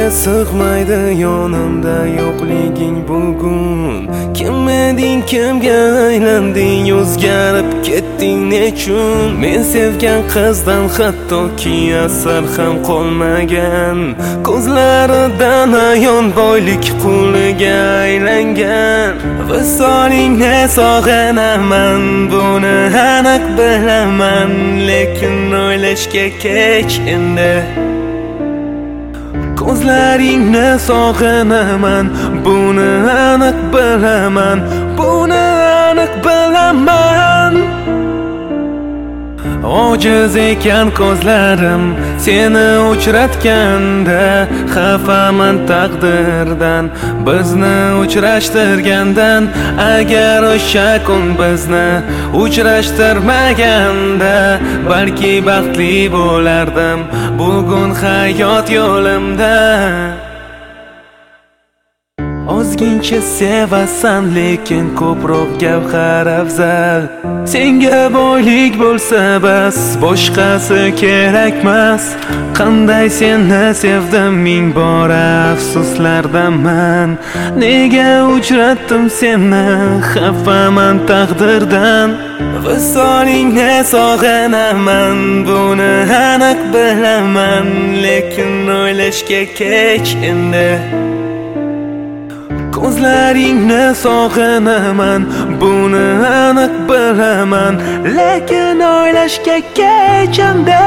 sig'maydi yonimda yo'qliging bugun. Kim eding, kimga aylanding, o'zgarib ketding nechun? Men sevgan qizdan hattoki asar ham qolmagan, ko'zlaridan ayon boylik quliga aylangan. Visolingni sog'inaman, buni aniq bilaman, lekin o'ylashga kech endi. Ko'zlaringni sog'inaman, buni aniq bilaman, buni aniq bilaman. Ojiz ekan ko'zlarim seni uchratganda, xafaman taqdirdan bizni uchrashtirgandan. Agar o'sha kun bizni uchrashtirmaganda, balki baxtli bo'lardim bugun hayot yo'limda. Ozgincha sevasan, lekin ko'proq gavhar afzal. Senga boylik bo'lsa bas, boshqasi kerakmas. Qanday seni sevdim, ming bora afsuslardaman. Nega uchratdim seni, xafaman taqdirdan. Visolingni sog'inaman, buni aniq bilaman, lekin o'ylashga kech endi. Ko'zlaringni sog'inaman, buni aniq bilaman, lekin o'ylashga kech endi.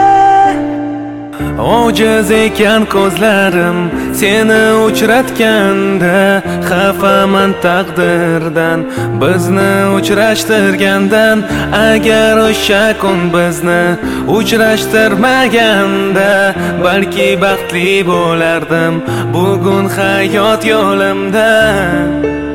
Ojiz ekan ko'zlarim seni uchratganda, xafaman taqdirdan bizni uchrashtirgandan. Agar o'sha kun bizni uchrashtirmaganda, balki baxtli bo'lardim bugun hayot yo'limda.